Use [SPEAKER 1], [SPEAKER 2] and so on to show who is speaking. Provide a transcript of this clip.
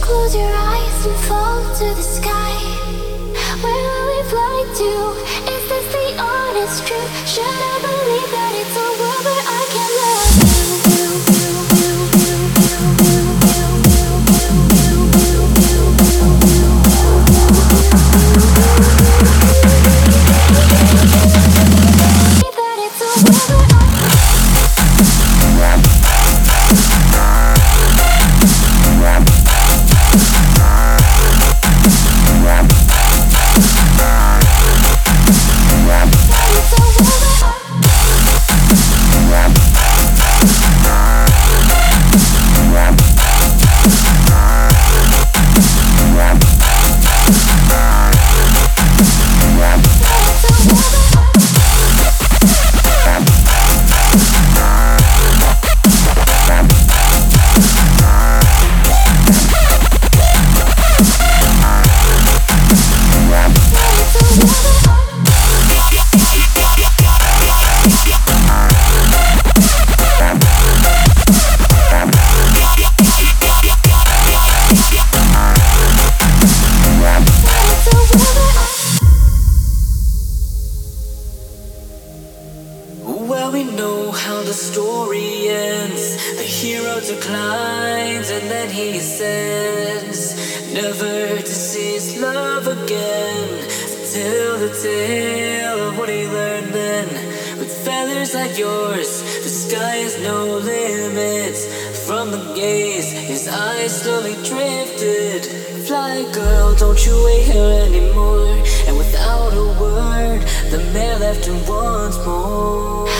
[SPEAKER 1] Close your eyes and fall to the sky. Where will we fly to? Is this the honest truth? Should I believe that it's a world where I can love you? That it's a world where
[SPEAKER 2] well, we know how the story ends. The hero declines and then he ascends, never to see his love again. Tell the tale of what he learned then. With feathers like yours, the sky has no limits. From the gaze, his eyes slowly drifted. Fly girl, don't you wait here anymore. And without a word, the mare left him once more.